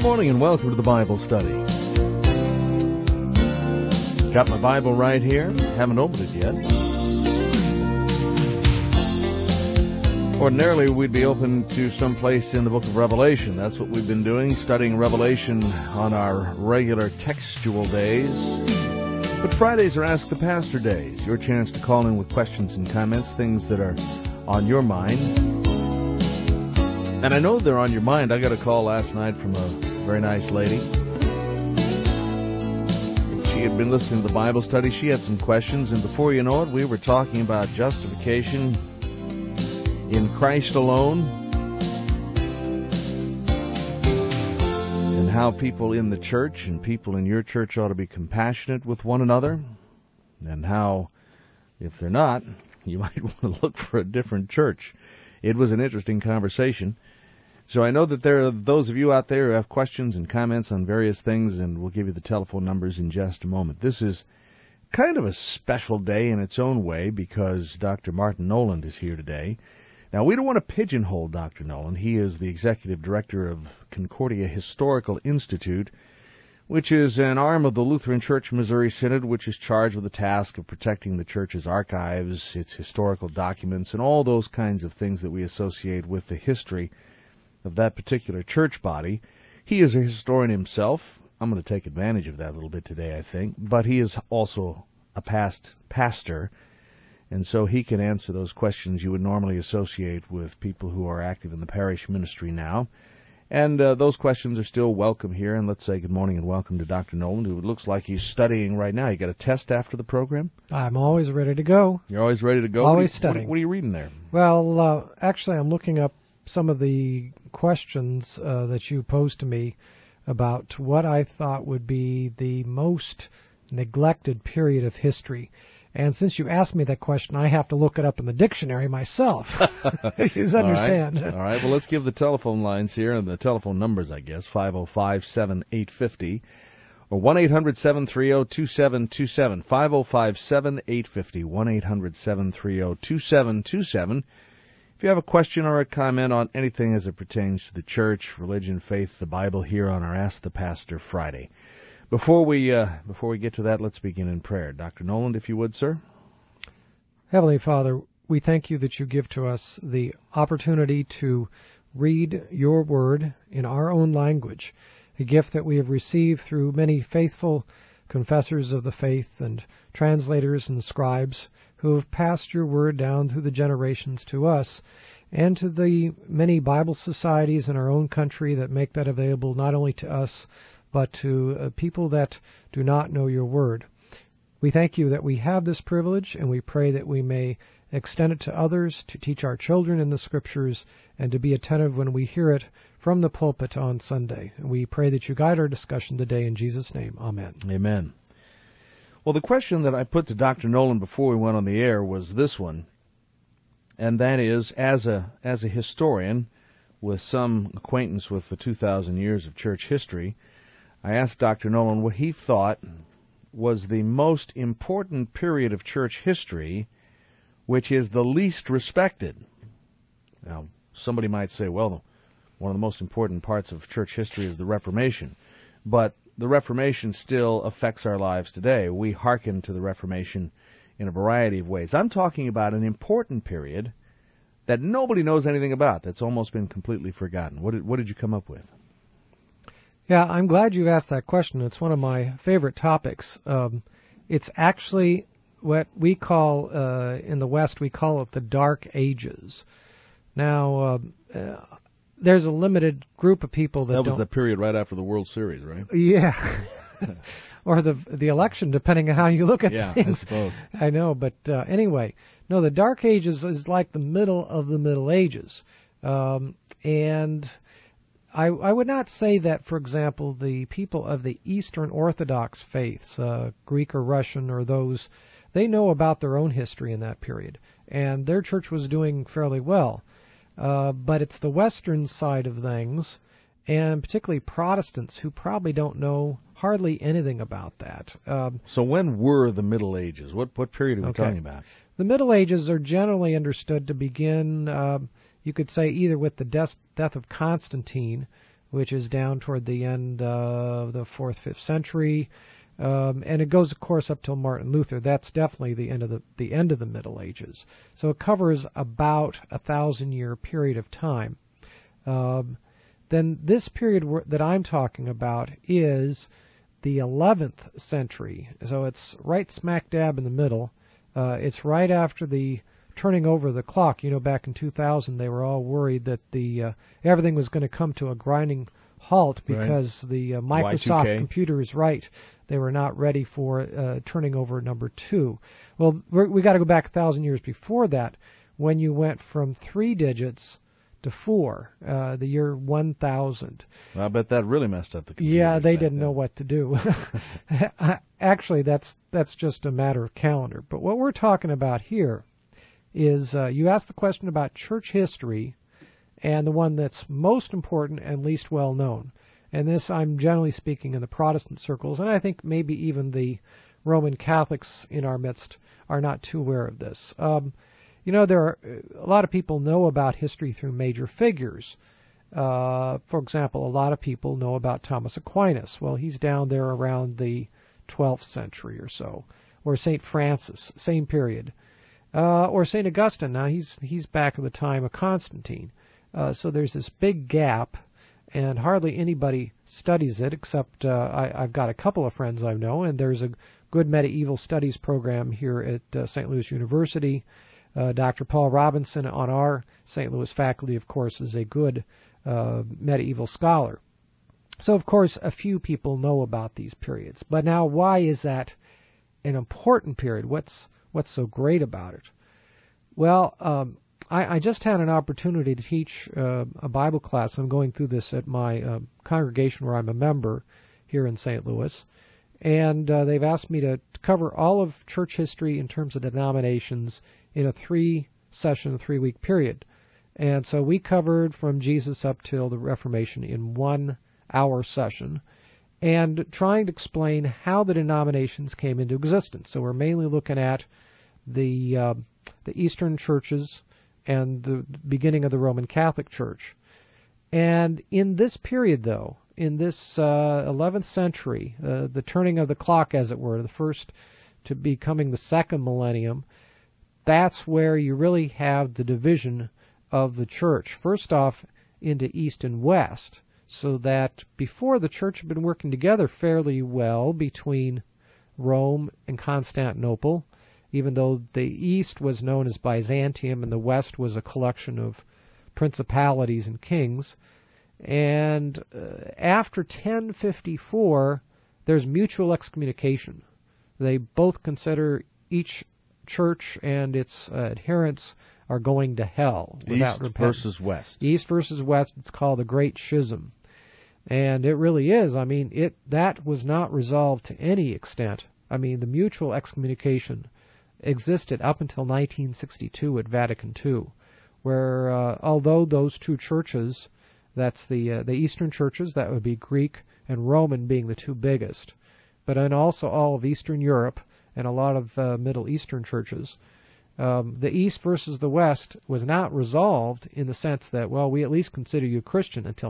morning and welcome to the Bible study. Got my Bible right here. Haven't opened it yet. Ordinarily, we'd be open to some place in the book of Revelation. That's what we've been doing, studying Revelation on our regular textual days. But Fridays are Ask the Pastor days, your chance to call in with questions and comments, things that are on your mind. And I know they're on your mind. I got a call last night from a very nice lady. She had been listening to the Bible study. She had some questions, and before you know it, we were talking about justification in Christ alone, and how people in the church and people in your church ought to be compassionate with one another, and how, if they're not, you might want to look for a different church. It was an interesting conversation. So I know that there are those of you out there who have questions and comments on various things, and we'll give you the telephone numbers in just a moment. This is kind of a special day in its own way because Dr. Martin Noland is here today. Now, we don't want to pigeonhole Dr. Noland. He is the executive director of Concordia Historical Institute, which is an arm of the Lutheran Church Missouri Synod, which is charged with the task of protecting the church's archives, its historical documents, and all those kinds of things that we associate with the history of that particular church body. He is a historian himself. I'm going to take advantage of that a little bit today, I think. But he is also a past pastor, and so he can answer those questions you would normally associate with people who are active in the parish ministry now. And those questions are still welcome here. And let's say good morning and welcome to Dr. Noland, who looks like he's studying right now. You got a test after the program? I'm always ready to go. You're always ready to go? Always studying. What are you reading there? Well, actually, I'm looking up some of the questions that you posed to me about what I thought would be the most neglected period of history. And since you asked me that question, I have to look it up in the dictionary myself. You understand? All right. Well, let's give the telephone lines here and the telephone numbers, I guess, 505-7850 or 1-800-730-2727, 505-7850, 1-800-730-2727. If you have a question or a comment on anything as it pertains to the church, religion, faith, the Bible, here on our Ask the Pastor Friday. Before we get to that, let's begin in prayer. Dr. Noland, if you would, sir. Heavenly Father, we thank you that you give to us the opportunity to read your word in our own language, a gift that we have received through many faithful confessors of the faith and translators and scribes who have passed your word down through the generations to us and to the many Bible societies in our own country that make that available not only to us but to people that do not know your word. We thank you that we have this privilege, and we pray that we may extend it to others, to teach our children in the Scriptures, and to be attentive when we hear it from the pulpit on Sunday. And we pray that you guide our discussion today in Jesus' name. Amen. Amen. Well, the question that I put to Dr. Noland before we went on the air was this one, and that is, as a historian with some acquaintance with the 2,000 years of church history, I asked Dr. Noland what he thought was the most important period of church history, which is the least respected. Now, somebody might say, well, one of the most important parts of church history is the Reformation, but the Reformation still affects our lives today. We hearken to the Reformation in a variety of ways. I'm talking about an important period that nobody knows anything about, that's almost been completely forgotten. What did you come up with? Yeah, I'm glad you asked that question. It's one of my favorite topics. It's actually what we call, in the West, we call it the Dark Ages. Now, there's a limited group of people that was the period right after the World Series, right? Yeah. Or the election, depending on how you look at things. Yeah, I suppose. I know, but anyway. No, the Dark Ages is like the middle of the Middle Ages. And I would not say that, for example, the people of the Eastern Orthodox faiths, Greek or Russian or those, they know about their own history in that period. And their church was doing fairly well. But it's the Western side of things, and particularly Protestants, who probably don't know hardly anything about that. So when were the Middle Ages? What period are we talking about? The Middle Ages are generally understood to begin, you could say, either with the death of Constantine which is down toward the end of the 4th, 5th century. And it goes, of course, up till Martin Luther. That's definitely the end of the Middle Ages. So it covers about 1,000-year period of time. Then this period that I'm talking about is the 11th century. So it's right smack dab in the middle. It's right after the turning over of the clock. Back in 2000, they were all worried that everything was going to come to a grinding halt because the Microsoft Y2K. computers, right, they were not ready for turning over number 2. Well, we got to go back 1,000 years before that, when you went from 3 digits to 4, the year 1000. Well, I bet that really messed up the computers. Yeah, they back didn't then. know what to do. Actually, that's just a matter of calendar. But what we're talking about here is you asked the question about church history, and the one that's most important and least well known. And this, I'm generally speaking in the Protestant circles, and I think maybe even the Roman Catholics in our midst are not too aware of this. There are a lot of people know about history through major figures. For example, a lot of people know about Thomas Aquinas. Well, he's down there around the 12th century or so. Or St. Francis, same period. Or St. Augustine. Now, he's back at the time of Constantine. So there's this big gap, and hardly anybody studies it, except I've got a couple of friends I know, and there's a good medieval studies program here at St. Louis University. Dr. Paul Robinson on our St. Louis faculty, of course, is a good medieval scholar. So, of course, a few people know about these periods. But now, why is that an important period? What's so great about it? Well, I just had an opportunity to teach a Bible class. I'm going through this at my congregation where I'm a member here in St. Louis. And they've asked me to cover all of church history in terms of denominations in a 3-session, 3-week period. And so we covered from Jesus up till the Reformation in 1-hour session, and trying to explain how the denominations came into existence. So we're mainly looking at the Eastern churches and the beginning of the Roman Catholic Church. And in this period, though, in this 11th century, the turning of the clock, as it were, the first to becoming the second millennium, that's where you really have the division of the church. First off, into East and West, so that before the church had been working together fairly well between Rome and Constantinople, even though the East was known as Byzantium and the West was a collection of principalities and kings. And after 1054, there's mutual excommunication. They both consider each church and its adherents are going to hell without repentance. East versus West. East versus West. It's called the Great Schism. And it really is. I mean, that was not resolved to any extent. I mean, the mutual excommunication existed up until 1962 at Vatican II, where although those two churches, that's the Eastern churches, that would be Greek and Roman being the two biggest, but and also all of Eastern Europe and a lot of Middle Eastern churches, the East versus the West was not resolved in the sense that, well, we at least consider you Christian until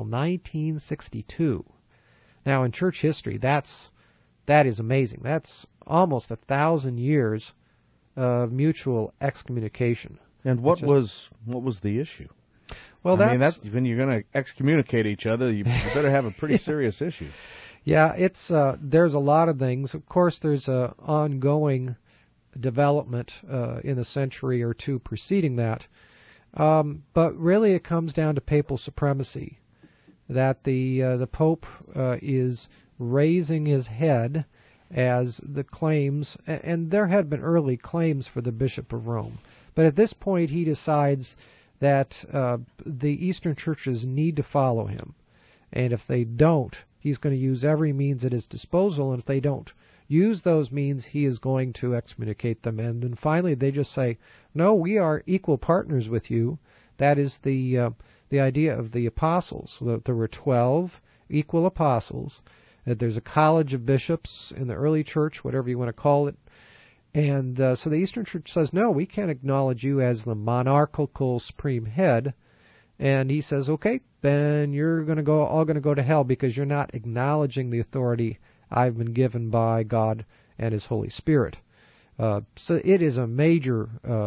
1962. Now, in church history, that is amazing. That's almost 1,000 years of mutual excommunication. And what was the issue? Well, that's when you're going to excommunicate each other, you better have a pretty serious issue. Yeah, it's there's a lot of things. Of course, there's a ongoing development in the century or two preceding that. But really it comes down to papal supremacy, that the Pope is raising his head as the claims, and there had been early claims for the Bishop of Rome. But at this point he decides that the Eastern churches need to follow him. And if they don't, he's going to use every means at his disposal, and if they don't use those means, he is going to excommunicate them. And then finally they just say, no, we are equal partners with you. That is the idea of the apostles. There were 12 equal apostles. There's a college of bishops in the early church, whatever you want to call it. And so the Eastern Church says, no, we can't acknowledge you as the monarchical supreme head. And he says, okay, then you're all going to go to hell because you're not acknowledging the authority I've been given by God and His Holy Spirit. So it is a major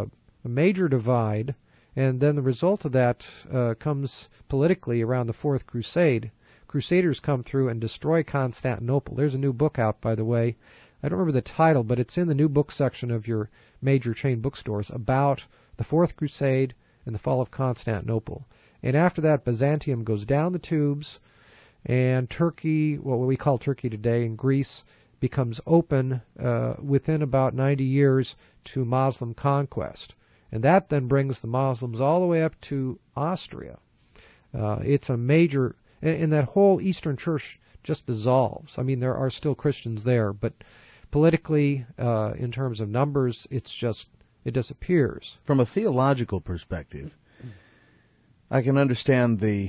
divide. And then the result of that comes politically around the Fourth Crusade. Crusaders come through and destroy Constantinople. There's a new book out, by the way. I don't remember the title, but it's in the new book section of your major chain bookstores about the Fourth Crusade and the fall of Constantinople. And after that, Byzantium goes down the tubes, and Turkey, what we call Turkey today, and Greece becomes open within about 90 years to Muslim conquest. And that then brings the Muslims all the way up to Austria. It's a major, and that whole Eastern Church just dissolves. I mean, there are still Christians there, but politically, in terms of numbers, it disappears. From a theological perspective, I can understand the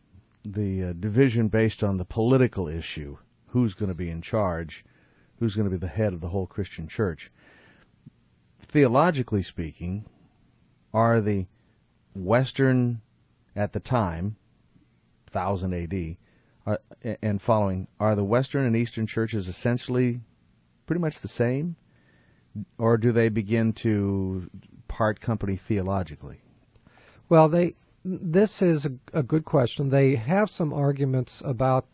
division based on the political issue. Who's going to be in charge? Who's going to be the head of the whole Christian church? Theologically speaking, are the Western, at the time, 1000 AD, and following, are the Western and Eastern churches essentially pretty much the same? Or do they begin to part company theologically? Well, this is a good question. They have some arguments about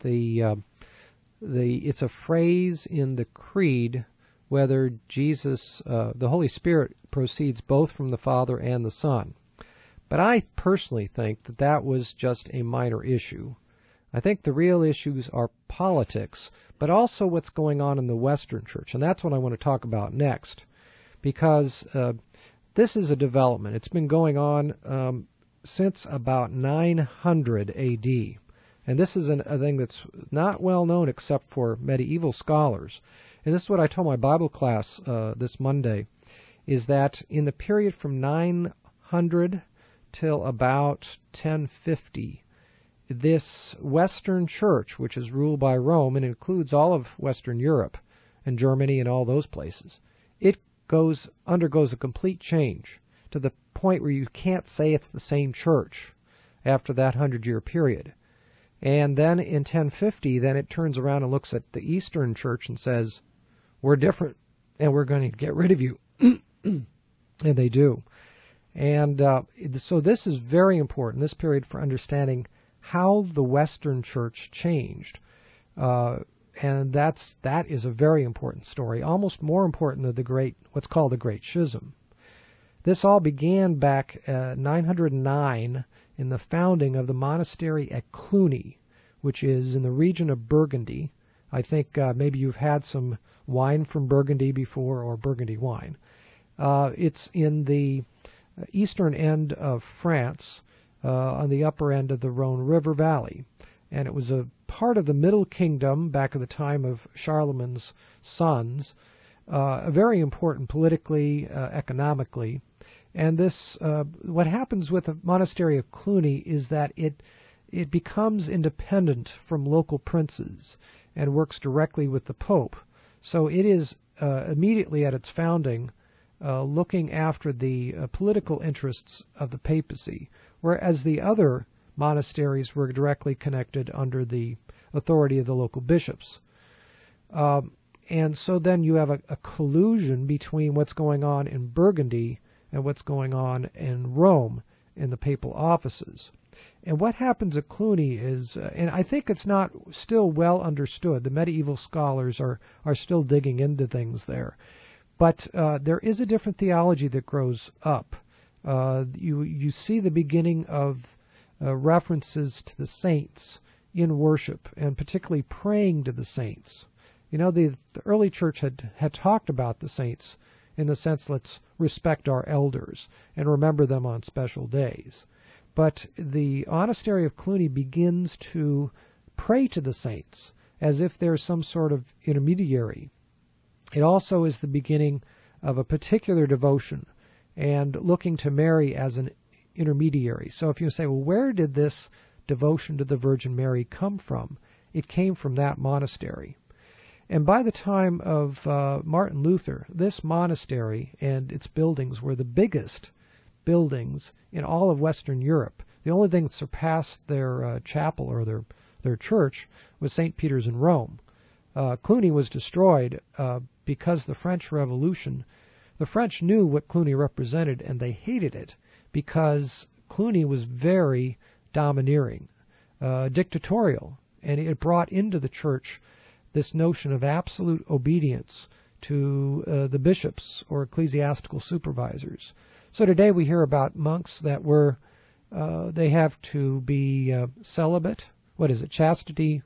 it's a phrase in the creed whether Jesus, the Holy Spirit, proceeds both from the Father and the Son. But I personally think that was just a minor issue. I think the real issues are politics, but also what's going on in the Western Church. And that's what I want to talk about next, because this is a development. It's been going on since about 900 A.D., and this is a thing that's not well known except for medieval scholars. And this is what I told my Bible class this Monday, is that in the period from 900 till about 1050, this Western Church, which is ruled by Rome and includes all of Western Europe and Germany and all those places, it undergoes a complete change to the point where you can't say it's the same church after that 100-year period. And then in 1050, then it turns around and looks at the Eastern Church and says, we're different, and we're going to get rid of you. And they do. And so this is very important, this period, for understanding how the Western Church changed. And that is a very important story, almost more important than what's called the Great Schism. This all began back 909 in the founding of the monastery at Cluny, which is in the region of Burgundy. I think maybe you've had some wine from Burgundy before, or Burgundy wine. It's in the eastern end of France, on the upper end of the Rhone River Valley. And it was a part of the Middle Kingdom back at the time of Charlemagne's sons, very important politically, economically. And this, what happens with the monastery of Cluny is that it becomes independent from local princes and works directly with the Pope. So it is immediately at its founding looking after the political interests of the papacy, whereas the other monasteries were directly connected under the authority of the local bishops. And so then you have a collusion between what's going on in Burgundy and what's going on in Rome in the papal offices. And what happens at Cluny is, and I think it's not still well understood, the medieval scholars are still digging into things there, but there is a different theology that grows up. You see the beginning of references to the saints in worship, and particularly praying to the saints. You know, the early church had talked about the saints in the sense, let's respect our elders and remember them on special days. But the monastery of Cluny begins to pray to the saints as if they're some sort of intermediary. It also is the beginning of a particular devotion and looking to Mary as an intermediary. So if you say, well, where did this devotion to the Virgin Mary come from? It came from that monastery. And by the time of Martin Luther, this monastery and its buildings were the biggest buildings in all of Western Europe. The only thing that surpassed their chapel or their church was St. Peter's in Rome. Cluny was destroyed because the French Revolution. The French knew what Cluny represented, and they hated it because Cluny was very domineering, dictatorial, and it brought into the church this notion of absolute obedience to the bishops or ecclesiastical supervisors. So today we hear about monks that they have to be celibate. What is it? Chastity,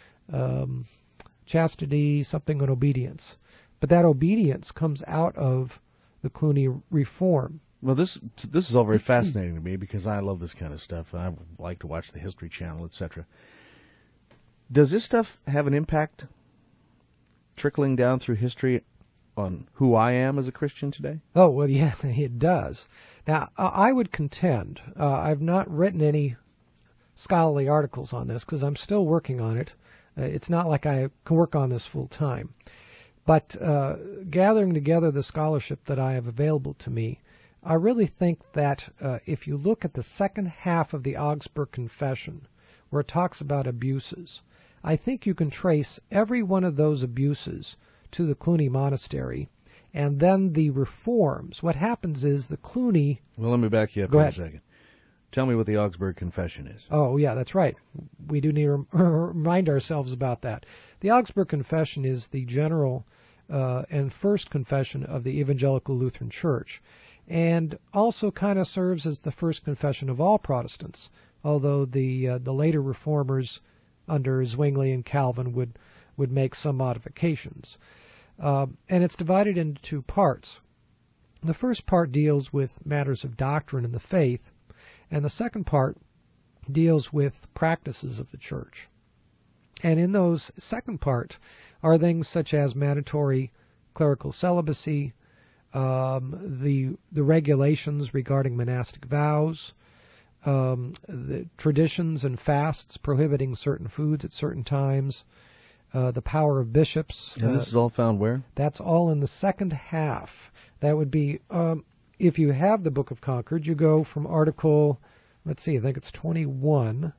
something on obedience. But that obedience comes out of the Cluny reform. Well, this is all very fascinating to me because I love this kind of stuff, and I like to watch the History Channel, etc. Does this stuff have an impact trickling down through history on who I am as a Christian today? Oh, well, yeah, it does. Now, I would contend, I've not written any scholarly articles on this because I'm still working on it. It's not like I can work on this full time. But gathering together the scholarship that I have available to me, I really think that if you look at the second half of the Augsburg Confession, where it talks about abuses, I think you can trace every one of those abuses to the Cluny Monastery. And then the reforms. What happens is the Cluny... Well, let me back you up here a second. Tell me what the Augsburg Confession is. Oh, yeah, that's right. We do need to remind ourselves about that. The Augsburg Confession is the general and first confession of the Evangelical Lutheran Church, and also kind of serves as the first confession of all Protestants, although the later reformers under Zwingli and Calvin would make some modifications. And it's divided into two parts. The first part deals with matters of doctrine and the faith, and the second part deals with practices of the church. And in those second part are things such as mandatory clerical celibacy, the regulations regarding monastic vows, the traditions and fasts prohibiting certain foods at certain times, the power of bishops. And this is all found where? That's all in the second half. That would be, if you have the Book of Concord, you go from article, let's see, I think it's 22,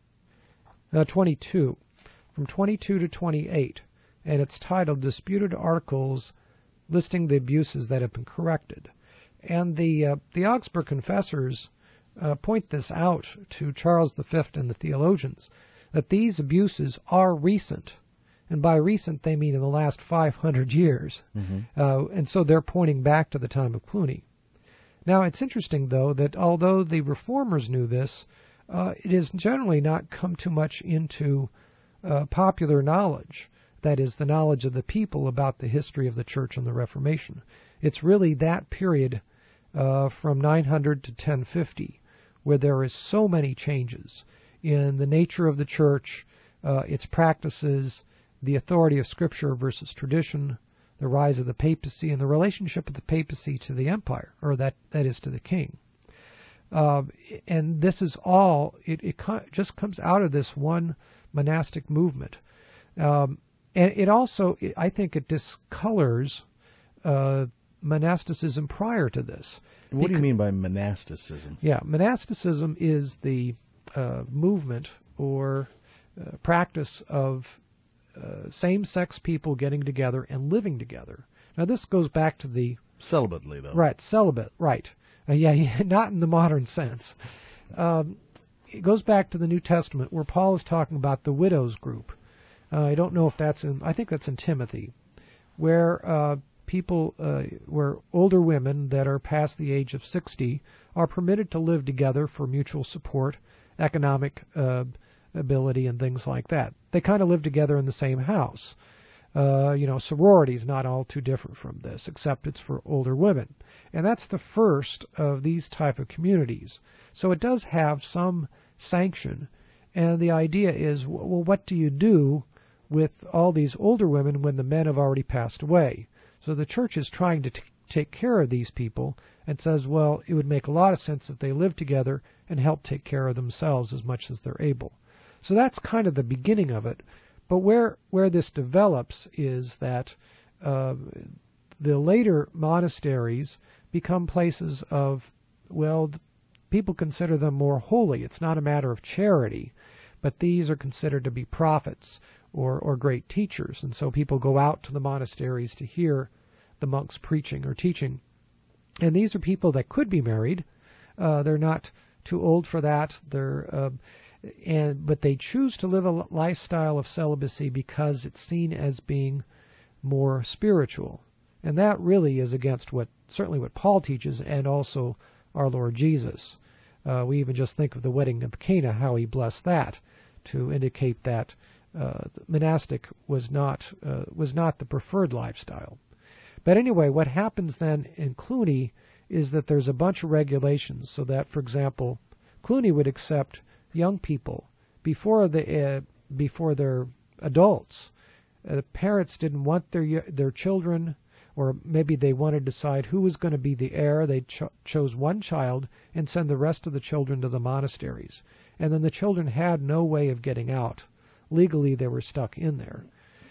from 22 to 28, and it's titled Disputed Articles listing the abuses that have been corrected. And the Augsburg Confessors point this out to Charles V and the theologians, that these abuses are recent. And by recent, they mean in the last 500 years. Mm-hmm. And so they're pointing back to the time of Cluny. Now, it's interesting, though, that although the reformers knew this, it has generally not come too much into popular knowledge, that is, the knowledge of the people about the history of the Church and the Reformation. It's really that period from 900 to 1050 where there is so many changes in the nature of the Church, its practices, the authority of Scripture versus tradition, the rise of the papacy, and the relationship of the papacy to the empire, or that is to the king. And this is all, it just comes out of this one monastic movement. And it also, I think it discolors monasticism prior to this. What do you mean by monasticism? Yeah, monasticism is the movement or practice of same-sex people getting together and living together. Now, this goes back to the... Celibately, though. Right, celibate, right. Not in the modern sense. It goes back to the New Testament where Paul is talking about the widows group. I don't know if that's in... I think that's in Timothy, where where older women that are past the age of 60 are permitted to live together for mutual support, economic ability, and things like that. They kind of live together in the same house. Sorority is not all too different from this, except it's for older women. And that's the first of these type of communities. So it does have some sanction. And the idea is, well, what do you do with all these older women when the men have already passed away? So the church is trying to take care of these people and says, well, it would make a lot of sense if they live together and help take care of themselves as much as they're able. So that's kind of the beginning of it. But where this develops is that the later monasteries become places of, well, people consider them more holy. It's not a matter of charity, but these are considered to be prophets or great teachers. And so people go out to the monasteries to hear the monks preaching or teaching. And these are people that could be married. They're not too old for that. But they choose to live a lifestyle of celibacy because it's seen as being more spiritual. And that really is against certainly what Paul teaches and also our Lord Jesus. We even just think of the wedding of Cana, how he blessed that to indicate that monastic was not the preferred lifestyle. But anyway, what happens then in Cluny is that there's a bunch of regulations so that, for example, Cluny would accept young people before they're adults. The parents didn't want their children, or maybe they wanted to decide who was going to be the heir. They chose one child and send the rest of the children to the monasteries. And then the children had no way of getting out. Legally, they were stuck in there.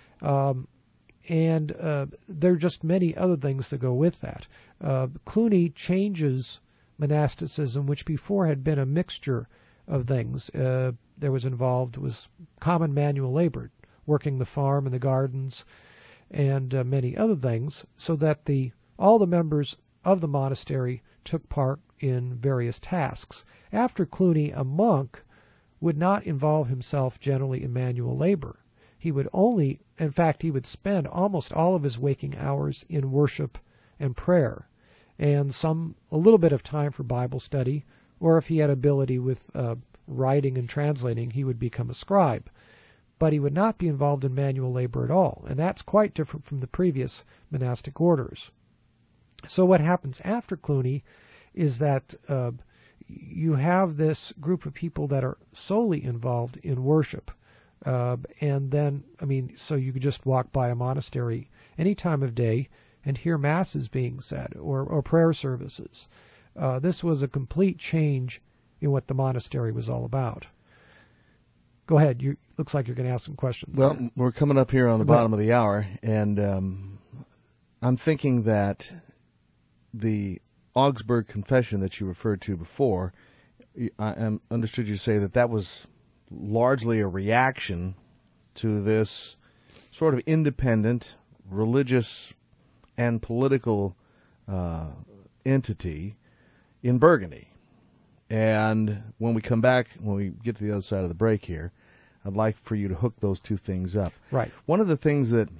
And there are just many other things that go with that. Cluny changes monasticism, which before had been a mixture of things. There was common manual labor, working the farm and the gardens, and many other things, so that all the members of the monastery took part in various tasks. After Cluny, a monk would not involve himself generally in manual labor. He would spend almost all of his waking hours in worship and prayer, and a little bit of time for Bible study, or if he had ability with writing and translating, he would become a scribe. But he would not be involved in manual labor at all, and that's quite different from the previous monastic orders. So what happens after Cluny is that you have this group of people that are solely involved in worship. And then, so you could just walk by a monastery any time of day and hear masses being said or prayer services. This was a complete change in what the monastery was all about. Go ahead. Looks like you're going to ask some questions. Well, we're coming up here on the bottom of the hour, and I'm thinking that the Augsburg Confession that you referred to before, I understood you say that was largely a reaction to this sort of independent religious and political entity in Burgundy. And when we come back, when we get to the other side of the break here, I'd like for you to hook those two things up. Right. One of the things that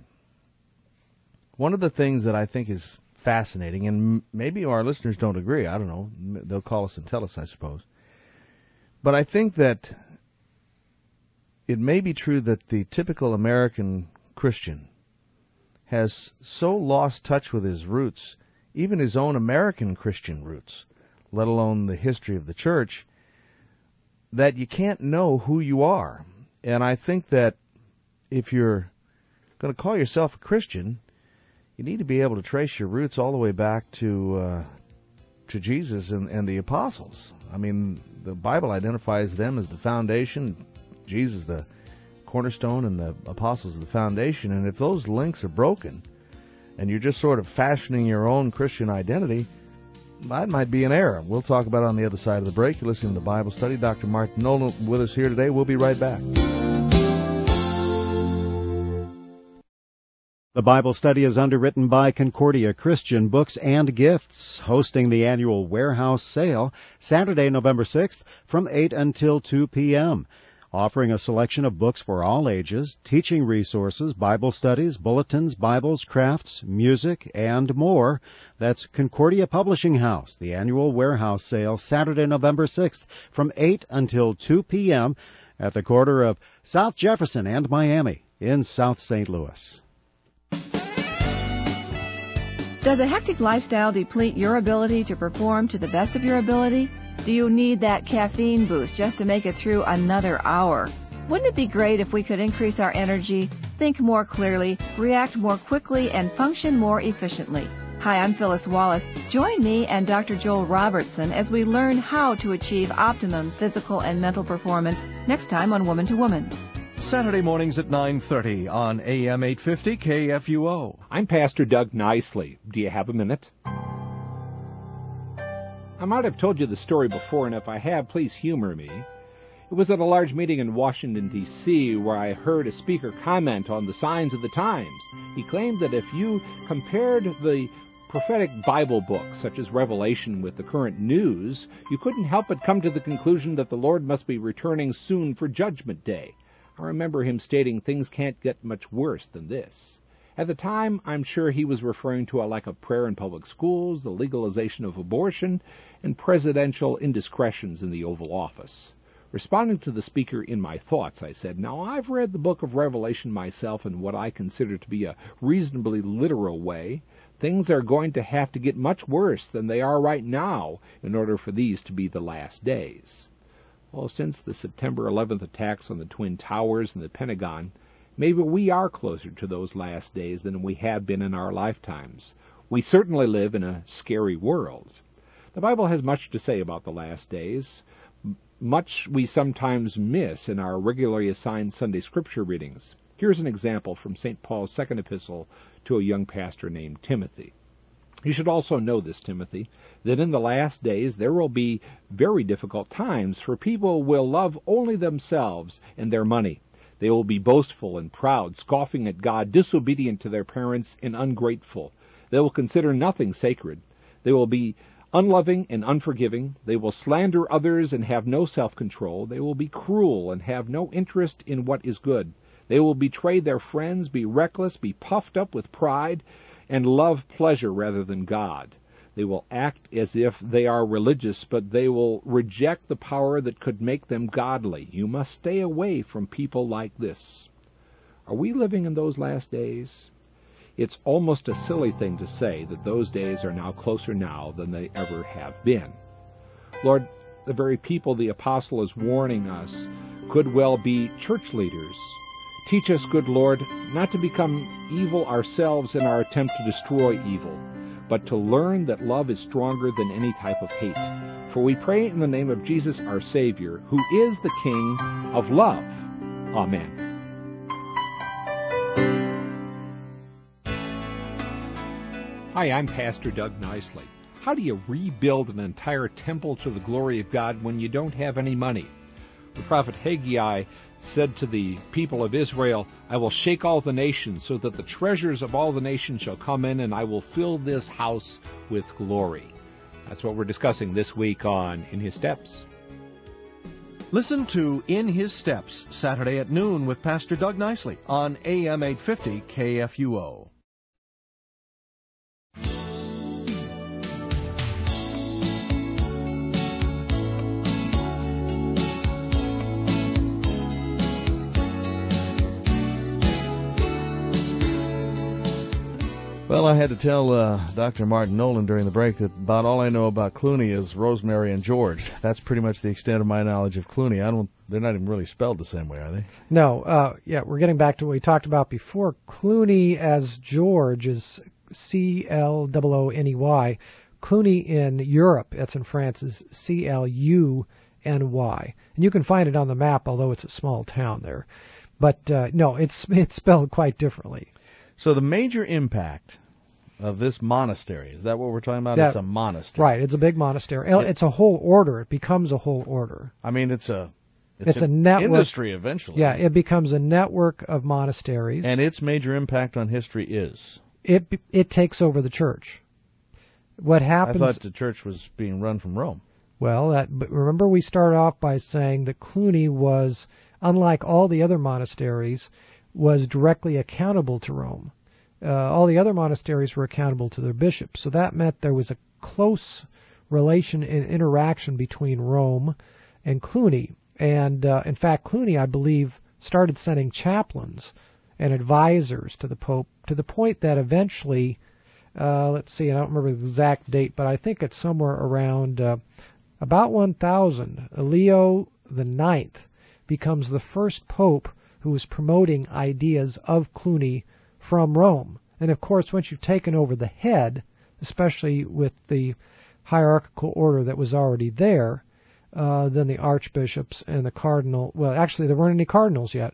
I think is fascinating, and maybe our listeners don't agree, I don't know, they'll call us and tell us, I suppose, but I think that it may be true that the typical American Christian has so lost touch with his roots, even his own American Christian roots, let alone the history of the church, that you can't know who you are. And I think that if you're going to call yourself a Christian, you need to be able to trace your roots all the way back to Jesus and the apostles. I mean, the Bible identifies them as the foundation, Jesus the cornerstone, and the apostles the foundation. And if those links are broken and you're just sort of fashioning your own Christian identity, that might be an error. We'll talk about it on the other side of the break. You're listening to the Bible Study. Dr. Martin Nolan with us here today. We'll be right back. The Bible Study is underwritten by Concordia Christian Books and Gifts, hosting the annual warehouse sale Saturday, November 6th from 8 until 2 p.m., offering a selection of books for all ages, teaching resources, Bible studies, bulletins, Bibles, crafts, music, and more. That's Concordia Publishing House, the annual warehouse sale Saturday, November 6th from 8 until 2 p.m. at the corner of South Jefferson and Miami in South St. Louis. Does a hectic lifestyle deplete your ability to perform to the best of your ability? Do you need that caffeine boost just to make it through another hour? Wouldn't it be great if we could increase our energy, think more clearly, react more quickly, and function more efficiently? Hi, I'm Phyllis Wallace. Join me and Dr. Joel Robertson as we learn how to achieve optimum physical and mental performance next time on Woman to Woman. Saturday mornings at 9:30 on AM 850 KFUO. I'm Pastor Doug Nicely. Do you have a minute? I might have told you the story before, and if I have, please humor me. It was at a large meeting in Washington, D.C., where I heard a speaker comment on the signs of the times. He claimed that if you compared the prophetic Bible books, such as Revelation, with the current news, you couldn't help but come to the conclusion that the Lord must be returning soon for Judgment Day. I remember him stating things can't get much worse than this. At the time, I'm sure he was referring to a lack of prayer in public schools, the legalization of abortion, and presidential indiscretions in the Oval Office. Responding to the speaker in my thoughts, I said, "Now, I've read the book of Revelation myself in what I consider to be a reasonably literal way. Things are going to have to get much worse than they are right now in order for these to be the last days." Well, since the September 11th attacks on the Twin Towers and the Pentagon, maybe we are closer to those last days than we have been in our lifetimes. We certainly live in a scary world. The Bible has much to say about the last days, much we sometimes miss in our regularly assigned Sunday Scripture readings. Here's an example from St. Paul's second epistle to a young pastor named Timothy. You should also know this, Timothy, that in the last days there will be very difficult times, for people will love only themselves and their money. They will be boastful and proud, scoffing at God, disobedient to their parents, and ungrateful. They will consider nothing sacred. They will be unloving and unforgiving. They will slander others and have no self-control. They will be cruel and have no interest in what is good. They will betray their friends, be reckless, be puffed up with pride, and love pleasure rather than God. They will act as if they are religious, but they will reject the power that could make them godly. You must stay away from people like this. Are we living in those last days? It's almost a silly thing to say that those days are now closer now than they ever have been. Lord, the very people the apostle is warning us could well be church leaders. Teach us, good Lord, not to become evil ourselves in our attempt to destroy evil, but to learn that love is stronger than any type of hate. For we pray in the name of Jesus our Savior, who is the King of love. Amen. Hi, I'm Pastor Doug Nicely. How do you rebuild an entire temple to the glory of God when you don't have any money? The prophet Haggai said to the people of Israel, "I will shake all the nations, so that the treasures of all the nations shall come in, and I will fill this house with glory." That's what we're discussing this week on In His Steps. Listen to In His Steps, Saturday at noon with Pastor Doug Nicely on AM 850 KFUO. Well, I had to tell Dr. Martin Nolan during the break that about all I know about Clooney is Rosemary and George. That's pretty much the extent of my knowledge of Clooney. They're not even really spelled the same way, are they? No, we're getting back to what we talked about before. Clooney as George is C-L-O-O-N-E-Y. Clooney in Europe, that's in France, is C-L-U-N-Y. And you can find it on the map, although it's a small town there. But no, it's spelled quite differently. So the major impact of this monastery, is that what we're talking about? It's a monastery. Right, it's a big monastery. It's a whole order. It becomes a whole order. I mean, it's a network. Industry eventually. Yeah, it becomes a network of monasteries. And its major impact on history is? It takes over the church. What happens? I thought the church was being run from Rome. Well, but remember we started off by saying that Cluny was, unlike all the other monasteries, was directly accountable to Rome. All the other monasteries were accountable to their bishops, so that meant there was a close relation and interaction between Rome and Cluny. And in fact, Cluny, I believe, started sending chaplains and advisors to the Pope to the point that eventually, let's see, I don't remember the exact date, but I think it's somewhere around about 1000. Leo IX becomes the first Pope who was promoting ideas of Cluny from Rome. And of course, once you've taken over the head, especially with the hierarchical order that was already there, then the archbishops and the cardinal, well, actually there weren't any cardinals yet.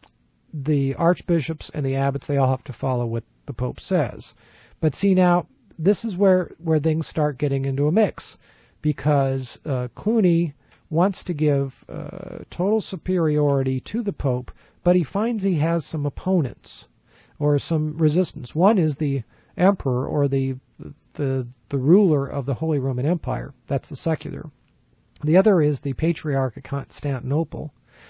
The archbishops and the abbots, they all have to follow what the Pope says. But see now, this is where things start getting into a mix, because Cluny wants to give total superiority to the Pope, but he finds he has some opponents or some resistance. One is the emperor, or the ruler of the Holy Roman Empire. That's the secular. The other is the Patriarch of Constantinople.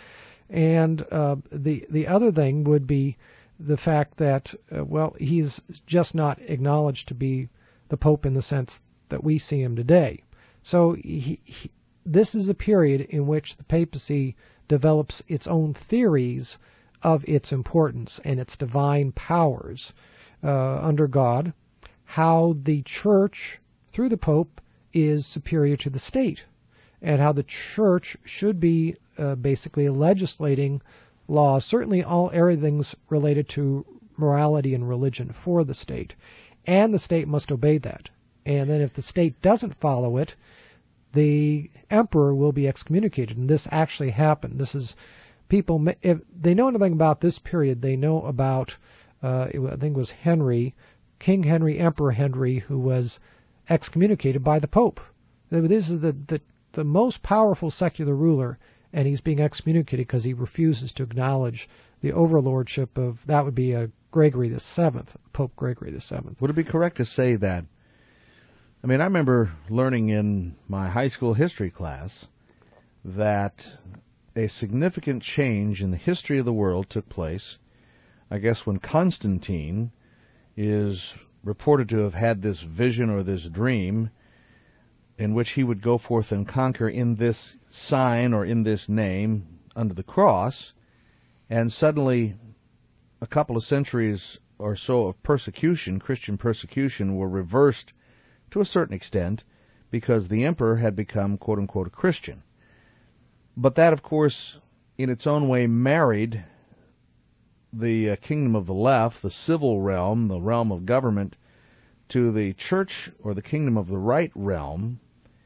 And the other thing would be the fact that, he's just not acknowledged to be the Pope in the sense that we see him today. So this is a period in which the papacy develops its own theories of its importance and its divine powers under God, how the church, through the Pope, is superior to the state, and how the church should be basically legislating laws, certainly everything's related to morality and religion for the state, and the state must obey that. And then if the state doesn't follow it, the emperor will be excommunicated. And this actually happened. This is people, if they know anything about this period, they know about, I think it was King Henry, Emperor Henry, who was excommunicated by the Pope. This is the most powerful secular ruler, and he's being excommunicated because he refuses to acknowledge the overlordship of, that would be Gregory VII, Pope Gregory VII. Would it be correct to say that, I remember learning in my high school history class that a significant change in the history of the world took place, I guess, when Constantine is reported to have had this vision or this dream in which he would go forth and conquer in this sign or in this name under the cross, and suddenly a couple of centuries or so of persecution, Christian persecution, were reversed to a certain extent because the emperor had become, quote-unquote, a Christian. But that, of course, in its own way married the kingdom of the left, the civil realm, the realm of government, to the church or the kingdom of the right realm.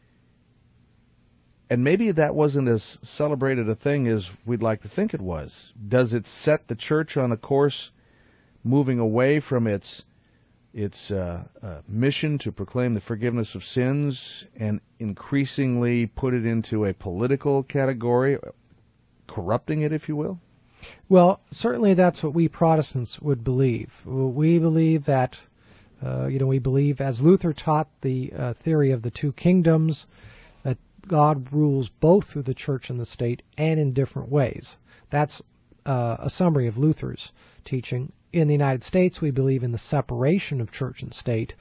And maybe that wasn't as celebrated a thing as we'd like to think it was. Does it set the church on a course moving away from its mission to proclaim the forgiveness of sins and increasingly put it into a political category, corrupting it, if you will? Well, certainly that's what we Protestants would believe. We believe that, we believe, as Luther taught the theory of the two kingdoms, that God rules both through the church and the state and in different ways. That's a summary of Luther's teaching. In the United States, we believe in the separation of church and state.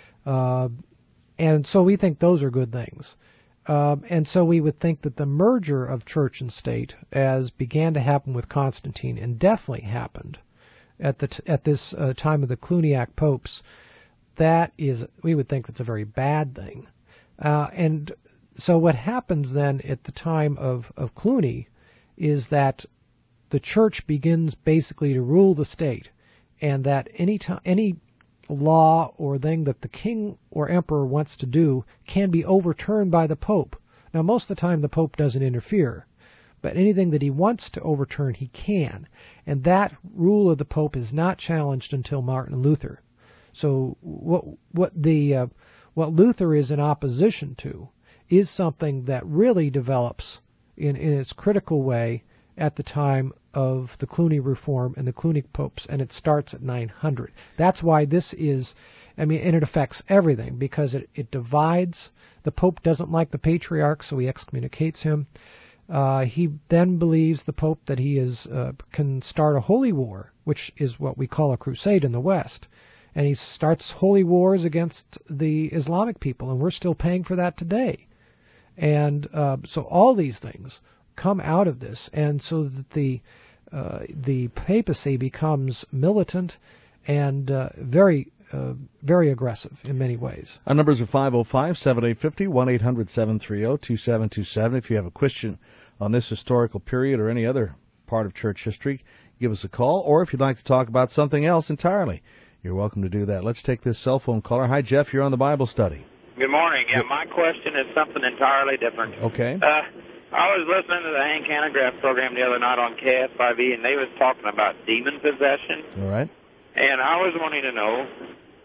And so we think those are good things. And so we would think that the merger of church and state, as began to happen with Constantine, and definitely happened at this time of the Cluniac popes, we would think that's a very bad thing. And so what happens then at the time of Cluny is that the church begins basically to rule the state, and that any law or thing that the king or emperor wants to do can be overturned by the Pope. Now, most of the time the Pope doesn't interfere, but anything that he wants to overturn, he can. And that rule of the Pope is not challenged until Martin Luther. So what Luther is in opposition to is something that really develops in its critical way at the time of the Cluny Reform and the Cluny popes, and it starts at 900. That's why this is, and it affects everything, because it divides. The Pope doesn't like the Patriarch, so he excommunicates him. He then believes, the Pope, that he can start a holy war, which is what we call a crusade in the West. And he starts holy wars against the Islamic people, and we're still paying for that today. And so all these things come out of this, and so that the papacy becomes militant and very aggressive in many ways. Our numbers are 505-7850, 1-800-730-2727. If you have a question on this historical period or any other part of church history, give us a call. Or if you'd like to talk about something else entirely, you're welcome to do that. Let's take this cell phone caller. Hi, Jeff. You're on the Bible study. Good morning. Yeah, my question is something entirely different. Okay. I was listening to the Hank Hanegraaff program the other night on KFIV, and they was talking about demon possession. All right. And I was wanting to know,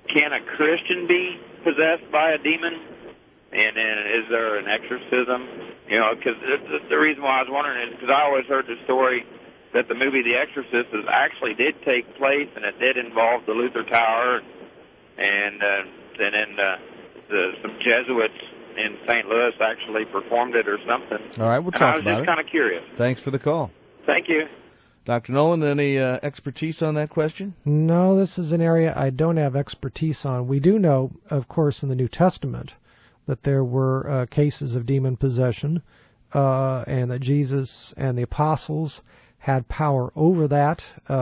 can a Christian be possessed by a demon? And is there an exorcism? You know, because the reason why I was wondering is because I always heard the story that the movie The Exorcist actually did take place, and it did involve the Luther Tower, and then some Jesuits in St. Louis actually performed it or something. All right, we'll talk about it. I was just kind of curious. Thanks for the call. Thank you. Dr. Nolan, any expertise on that question? No, this is an area I don't have expertise on. We do know, of course, in the New Testament that there were cases of demon possession, and that Jesus and the apostles had power over that.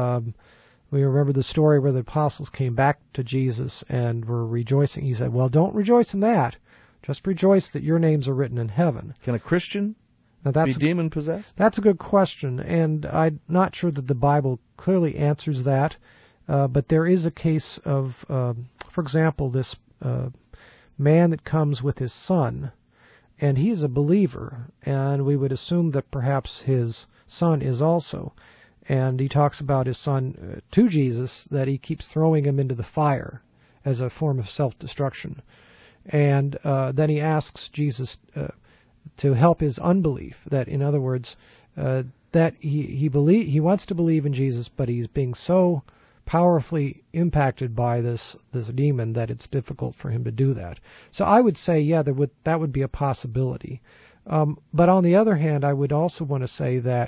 We remember the story where the apostles came back to Jesus and were rejoicing. He said, well, don't rejoice in that. Just rejoice that your names are written in heaven. Can a Christian be demon-possessed? That's a good question, and I'm not sure that the Bible clearly answers that. But there is a case of, for example, this man that comes with his son, and he is a believer, and we would assume that perhaps his son is also. And he talks about his son to Jesus, that he keeps throwing him into the fire as a form of self-destruction. And then he asks Jesus to help his unbelief, that in other words, that he wants to believe in Jesus, but he's being so powerfully impacted by this demon that it's difficult for him to do that. So I would say, yeah, that would be a possibility. But on the other hand, I would also want to say that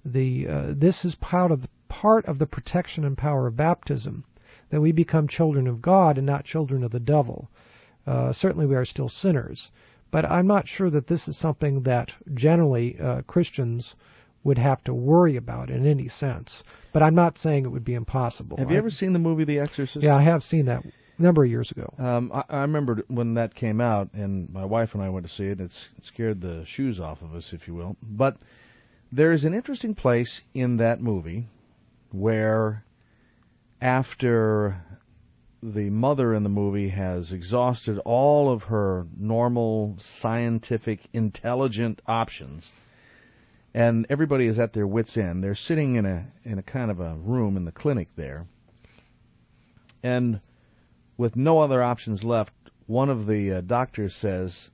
this is part of the protection and power of baptism, that we become children of God and not children of the devil. Certainly we are still sinners, but I'm not sure that this is something that generally Christians would have to worry about in any sense. But I'm not saying it would be impossible. Have you ever seen the movie The Exorcist? Yeah, I have seen that a number of years ago. I remember when that came out, and my wife and I went to see it. It scared the shoes off of us, if you will. But there is an interesting place in that movie where after the mother in the movie has exhausted all of her normal, scientific, intelligent options, and everybody is at their wits' end. They're sitting in a kind of a room in the clinic there, and with no other options left, one of the doctors says,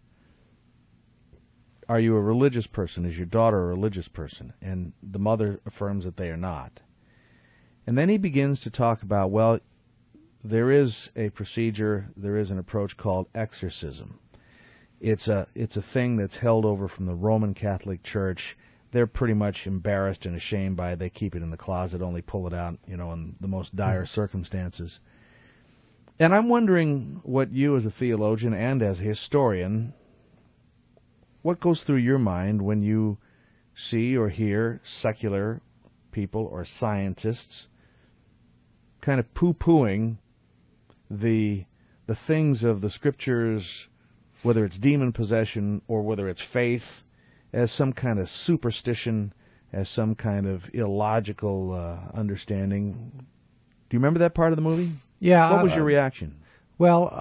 "Are you a religious person? Is your daughter a religious person?" And the mother affirms that they are not. And then he begins to talk about, well, there is a procedure, there is an approach called exorcism. It's a thing that's held over from the Roman Catholic Church. They're pretty much embarrassed and ashamed by it. They keep it in the closet, only pull it out, in the most dire circumstances. And I'm wondering what you as a theologian and as a historian, what goes through your mind when you see or hear secular people or scientists kind of poo-pooing the things of the Scriptures, whether it's demon possession or whether it's faith, as some kind of superstition, as some kind of illogical understanding. Do you remember that part of the movie? Yeah. What was your reaction? Well,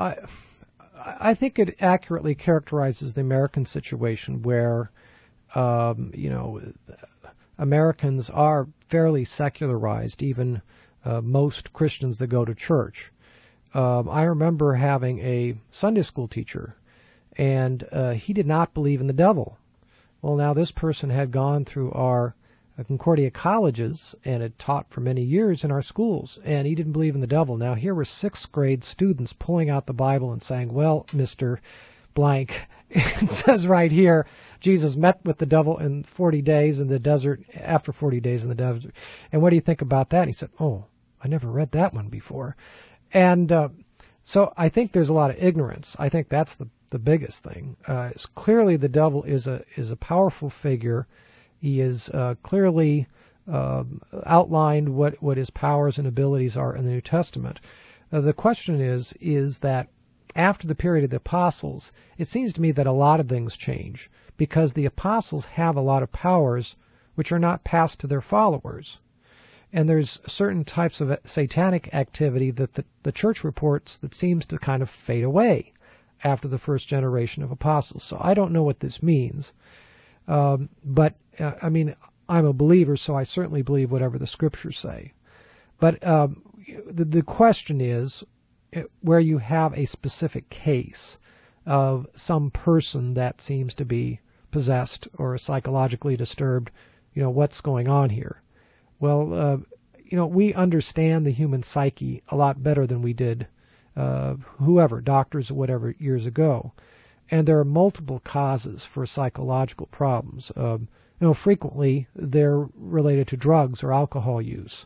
I think it accurately characterizes the American situation where, Americans are fairly secularized, even most Christians that go to church. I remember having a Sunday school teacher, and he did not believe in the devil. Well, now this person had gone through our Concordia colleges and had taught for many years in our schools, and he didn't believe in the devil. Now here were 6th grade students pulling out the Bible and saying, well, Mr. Blank, it says right here, Jesus met with the devil in 40 days in the desert, after 40 days in the desert. And what do you think about that? And he said, oh, I never read that one before. And so I think there's a lot of ignorance. I think that's the biggest thing. Clearly the devil is a powerful figure. He is clearly outlined what his powers and abilities are in the New Testament. The question is that after the period of the apostles, it seems to me that a lot of things change because the apostles have a lot of powers which are not passed to their followers. And there's certain types of satanic activity that the church reports that seems to kind of fade away after the first generation of apostles. So I don't know what this means. But I'm a believer, so I certainly believe whatever the Scriptures say. But the question is, where you have a specific case of some person that seems to be possessed or psychologically disturbed, what's going on here? Well, we understand the human psyche a lot better than we did doctors or whatever, years ago. And there are multiple causes for psychological problems. Frequently they're related to drugs or alcohol use.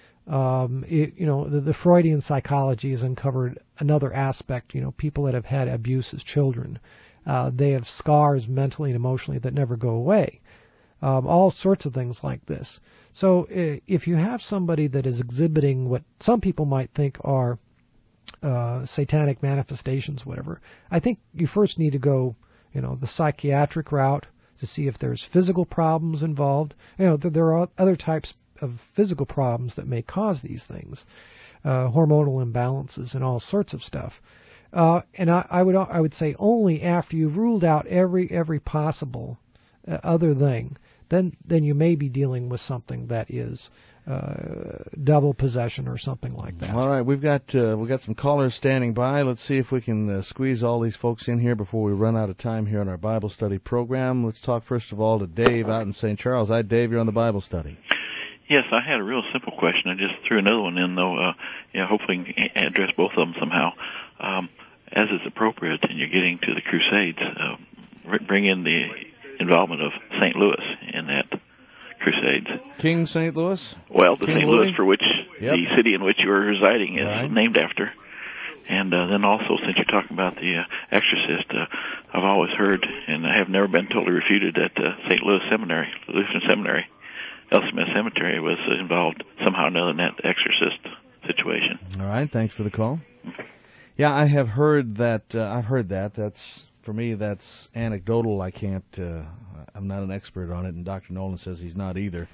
The Freudian psychology has uncovered another aspect. People that have had abuse as children, they have scars mentally and emotionally that never go away. All sorts of things like this. So if you have somebody that is exhibiting what some people might think are satanic manifestations, whatever, I think you first need to go, the psychiatric route to see if there's physical problems involved. There are other types of physical problems that may cause these things, hormonal imbalances and all sorts of stuff. And I would say only after you've ruled out every possible other thing, then you may be dealing with something that is double possession or something like that. All right, we've got some callers standing by. Let's see if we can squeeze all these folks in here before we run out of time here on our Bible study program. Let's talk first of all to Dave out in St. Charles. Hi, Dave. You're on the Bible study. Yes, I had a real simple question. I just threw another one in, though. Hopefully we can address both of them somehow. As is appropriate, and you're getting to the Crusades, bring in the involvement of St. Louis in that Crusades. King St. Louis? Well, the King St. Louis, for which the city in which you were residing is named after. And then also, since you're talking about the exorcist, I've always heard, and I have never been totally refuted, that St. Louis Seminary, Lutheran Seminary, Elsmith Cemetery was involved somehow or another in that exorcist situation. All right, thanks for the call. Yeah, I have heard that. I've heard that. That's, for me, that's anecdotal. I can't. I'm not an expert on it, and Dr. Nolan says he's not either.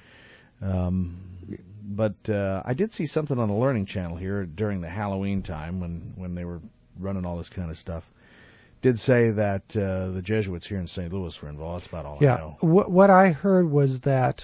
But I did see something on the Learning Channel here during the Halloween time when they were running all this kind of stuff. Did say that the Jesuits here in St. Louis were involved. That's about all I know. What I heard was that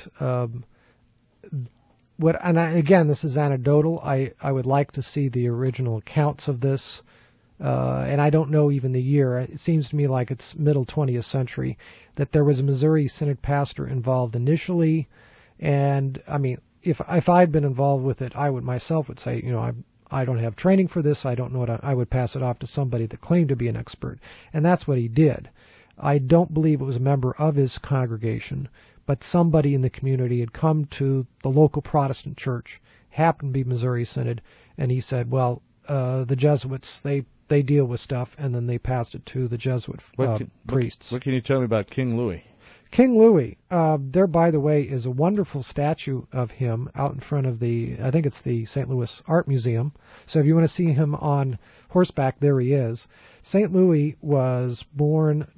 again, this is anecdotal. I would like to see the original accounts of this, and I don't know even the year. It seems to me like it's middle 20th century, that there was a Missouri Synod pastor involved initially, and I mean, if I'd been involved with it, I would myself would say, I don't have training for this. I don't know what I would pass it off to somebody that claimed to be an expert, and that's what he did. I don't believe it was a member of his congregation, but somebody in the community had come to the local Protestant church, happened to be Missouri Synod, and he said, well, the Jesuits, they deal with stuff, and then they passed it to the Jesuit priests. What can you tell me about King Louis? King Louis, there, by the way, is a wonderful statue of him out in front of I think it's the St. Louis Art Museum. So if you want to see him on horseback, there he is. St. Louis was born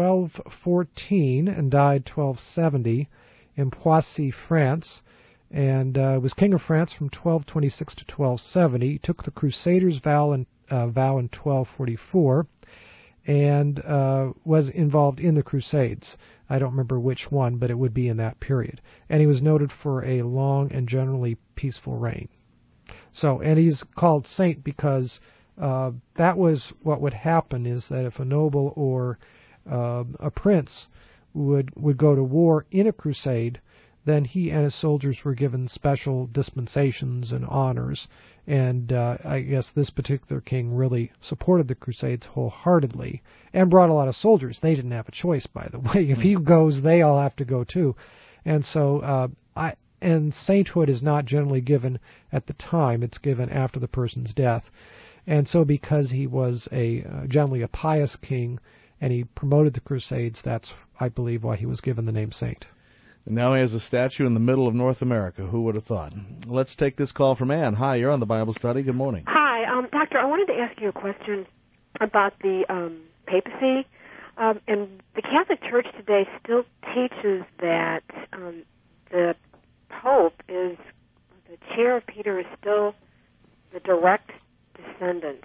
1214 and died 1270 in Poissy, France, and was king of France from 1226 to 1270. He took the Crusaders' vow in 1244 and was involved in the Crusades. I don't remember which one, but it would be in that period. And he was noted for a long and generally peaceful reign. So, and he's called saint because that was what would happen, is that if a noble or a prince would go to war in a crusade, then he and his soldiers were given special dispensations and honors. And I guess this particular king really supported the Crusades wholeheartedly and brought a lot of soldiers. They didn't have a choice, by the way. If he goes, they all have to go too. And so and sainthood is not generally given at the time. It's given after the person's death. And so because he was generally a pious king and he promoted the Crusades, that's, I believe, why he was given the name saint. And now he has a statue in the middle of North America. Who would have thought? Let's take this call from Ann. Hi, you're on the Bible study. Good morning. Hi, Doctor. I wanted to ask you a question about the papacy. And the Catholic Church today still teaches that the Pope is, the chair of Peter is still the direct descendant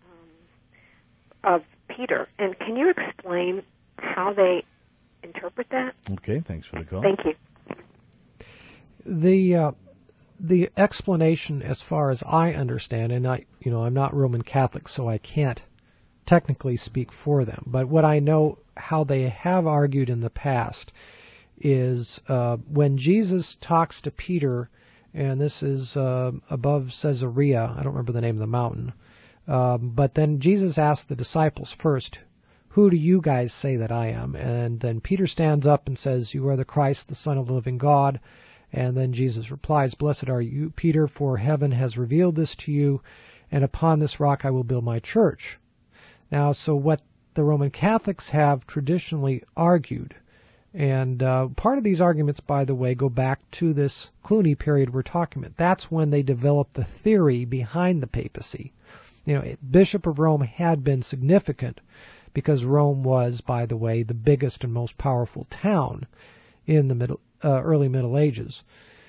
of Peter. And can you explain how they interpret that? Okay, thanks for the call. Thank you. the explanation, as far as I understand, and I'm not Roman Catholic, so I can't technically speak for them, but what I know how they have argued in the past is when Jesus talks to Peter, and this is above Caesarea, I don't remember the name of the mountain, but then Jesus asks the disciples first, who do you guys say that I am? And then Peter stands up and says, you are the Christ, the Son of the living God. And then Jesus replies, blessed are you, Peter, for heaven has revealed this to you, and upon this rock I will build my church. Now, so what the Roman Catholics have traditionally argued, and part of these arguments, by the way, go back to this Cluny period we're talking about. That's when they developed the theory behind the papacy. Bishop of Rome had been significant because Rome was, by the way, the biggest and most powerful town in the early Middle Ages.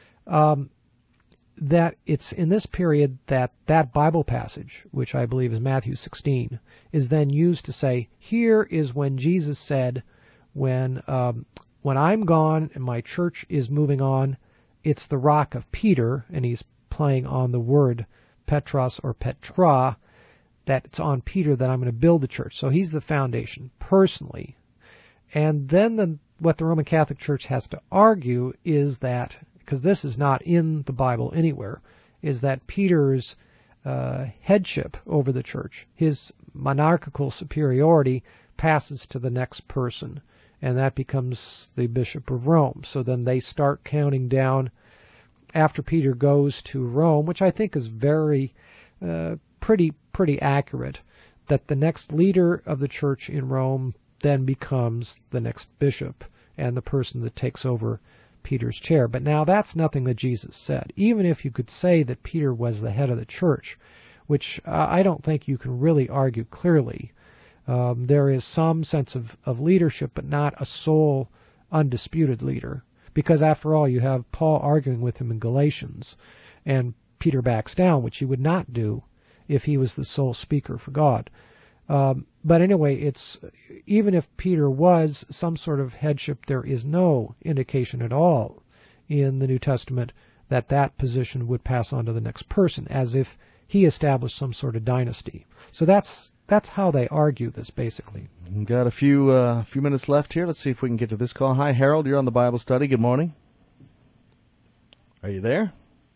That it's in this period that Bible passage, which I believe is Matthew 16, is then used to say, here is when Jesus said, when I'm gone and my church is moving on, it's the rock of Peter, and he's playing on the word Petros or Petra, that it's on Peter that I'm going to build the church. So he's the foundation, personally. And then what the Roman Catholic Church has to argue is that, because this is not in the Bible anywhere, is that Peter's headship over the church, his monarchical superiority, passes to the next person, and that becomes the Bishop of Rome. So then they start counting down after Peter goes to Rome, which I think is very pretty accurate, that the next leader of the church in Rome then becomes the next bishop and the person that takes over Peter's chair. But now that's nothing that Jesus said. Even if you could say that Peter was the head of the church, which I don't think you can really argue clearly, there is some sense of leadership, but not a sole undisputed leader. Because after all, you have Paul arguing with him in Galatians, and Peter backs down, which he would not do if he was the sole speaker for God. But anyway, it's even if Peter was some sort of headship, there is no indication at all in the New Testament that position would pass on to the next person, as if he established some sort of dynasty. So that's how they argue this, basically. We've got a few minutes left here. Let's see if we can get to this call. Hi, Harold. You're on the Bible study. Good morning. Are you there?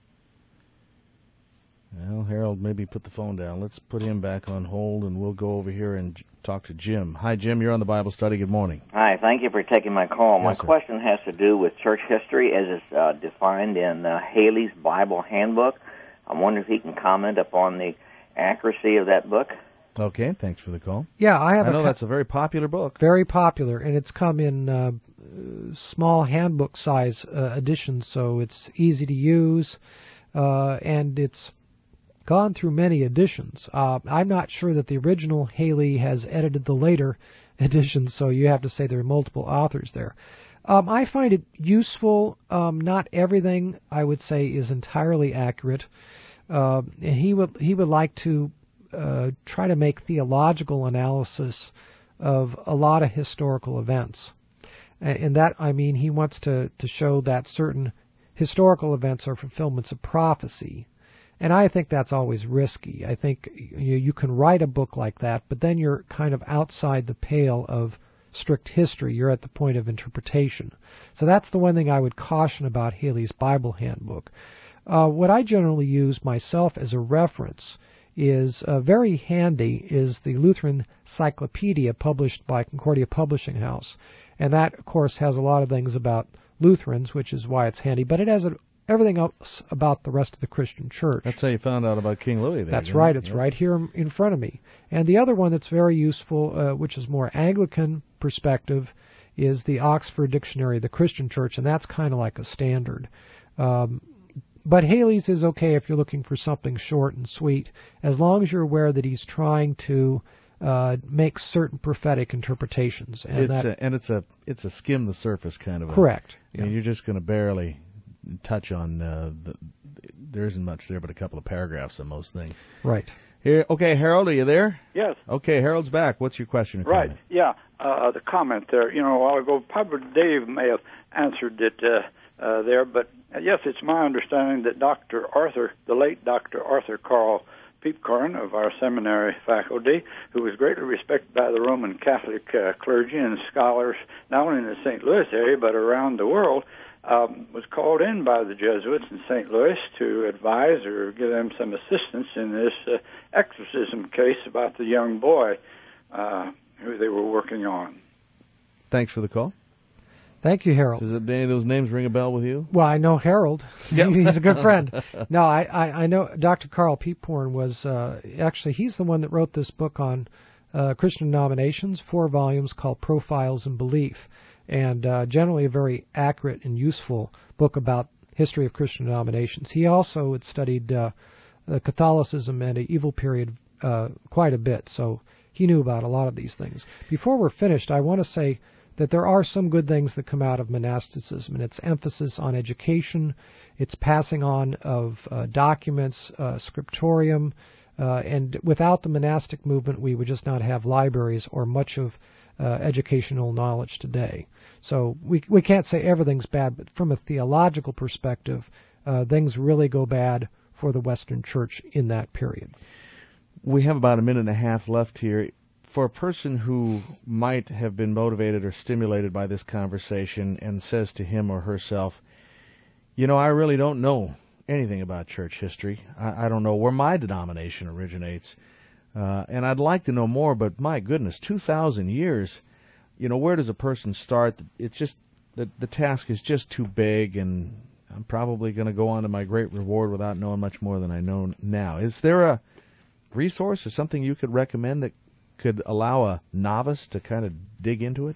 Well, Harold maybe put the phone down. Let's put him back on hold, and we'll go over here and talk to Jim. Hi, Jim. You're on the Bible study. Good morning. Hi. Thank you for taking my call. Yes, my question has to do with church history as it's defined in Haley's Bible Handbook. I'm wondering if he can comment upon the accuracy of that book. Okay, thanks for the call. Yeah, I know that's a very popular book. Very popular, and it's come in small handbook size editions, so it's easy to use, and it's gone through many editions. I'm not sure that the original Haley has edited the later editions, so you have to say there are multiple authors there. I find it useful. Not everything, I would say, is entirely accurate. And he would like to try to make theological analysis of a lot of historical events. And that, I mean, he wants to show that certain historical events are fulfillments of prophecy. And I think that's always risky. I think you can write a book like that, but then you're kind of outside the pale of strict history. You're at the point of interpretation. So that's the one thing I would caution about Haley's Bible Handbook. What I generally use myself as a reference is very handy is the Lutheran Cyclopedia published by Concordia Publishing House. And that, of course, has a lot of things about Lutherans, which is why it's handy, but it has everything else about the rest of the Christian church. That's how you found out about King Louis there. That's right. It's right here in front of me. And the other one that's very useful, which is more Anglican perspective, is the Oxford Dictionary of the Christian Church, and that's kind of like a standard. But Haley's is okay if you're looking for something short and sweet, as long as you're aware that he's trying to make certain prophetic interpretations. And it's a skim the surface kind of. Correct. Yeah. You're just going to barely touch on there isn't much there but a couple of paragraphs on most things. Right. Here, okay, Harold, are you there? Yes. Okay, Harold's back. What's your question? Or right. comment? Yeah. The comment there. A while ago, probably Dave may have answered it there, but Yes, it's my understanding that the late Dr. Arthur Carl Peepcorn of our seminary faculty, who was greatly respected by the Roman Catholic clergy and scholars, not only in the St. Louis area but around the world, was called in by the Jesuits in St. Louis to advise or give them some assistance in this exorcism case about the young boy who they were working on. Thanks for the call. Thank you, Harold. Does any of those names ring a bell with you? Well, I know Harold. Yep. He's a good friend. No, I know Dr. Carl Peepcorn was, actually, he's the one that wrote this book on Christian denominations, 4 volumes called Profiles in Belief, and generally a very accurate and useful book about history of Christian denominations. He also had studied Catholicism and the evil period quite a bit, so he knew about a lot of these things. Before we're finished, I want to say that there are some good things that come out of monasticism, and its emphasis on education, its passing on of documents, scriptorium, and without the monastic movement, we would just not have libraries or much of educational knowledge today. So we can't say everything's bad, but from a theological perspective, things really go bad for the Western Church in that period. We have about a minute and a half left here. For a person who might have been motivated or stimulated by this conversation and says to him or herself, I really don't know anything about church history. I don't know where my denomination originates. And I'd like to know more, but my goodness, 2,000 years, where does a person start? It's just, the task is just too big, and I'm probably going to go on to my great reward without knowing much more than I know now. Is there a resource or something you could recommend that could allow a novice to kind of dig into it?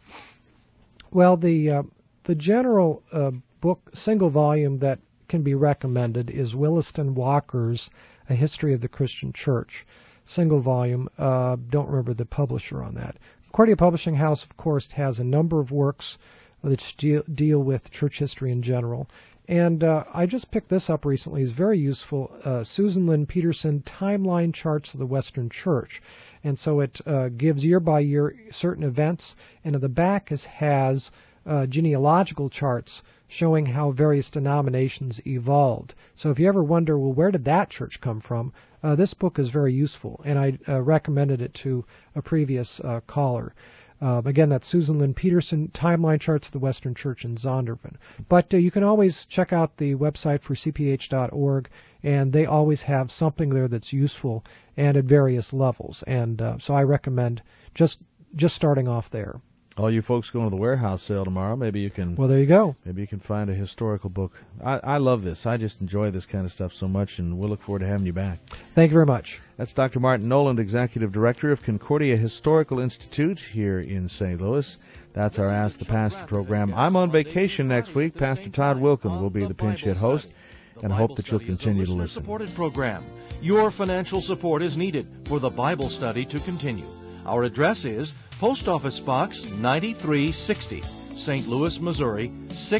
Well, the general book, single volume that can be recommended is Williston Walker's A History of the Christian Church. Single volume. Don't remember the publisher on that. Concordia Publishing House, of course, has a number of works that deal with church history in general. And I just picked this up recently. It's very useful. Susan Lynn Peterson, Timeline Charts of the Western Church. And so it gives year by year certain events, and at the back has genealogical charts showing how various denominations evolved. So if you ever wonder, well, where did that church come from? This book is very useful, and I recommended it to a previous caller. Again, that's Susan Lynn Peterson, Timeline Charts of the Western Church in Zondervan. But you can always check out the website for cph.org, and they always have something there that's useful and at various levels. And so I recommend just starting off there. All you folks going to the warehouse sale tomorrow, maybe you can... Well, there you go. Maybe you can find a historical book. I love this. I just enjoy this kind of stuff so much, and we'll look forward to having you back. Thank you very much. That's Dr. Martin Noland, Executive Director of Concordia Historical Institute here in St. Louis. That's our Ask the Pastor program. I'm on vacation next week. Pastor Todd Wilkin will be the pinch hit host, and I hope that you'll continue to listen. Supported program. Your financial support is needed for the Bible study to continue. Our address is Post Office Box 9360, St. Louis, Missouri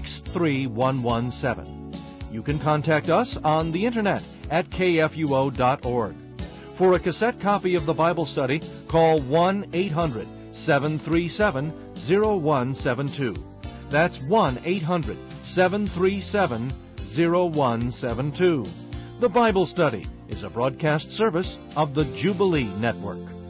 63117. You can contact us on the internet at kfuo.org. For a cassette copy of the Bible study, call 1-800-737-0172. That's 1-800-737-0172. The Bible study is a broadcast service of the Jubilee Network.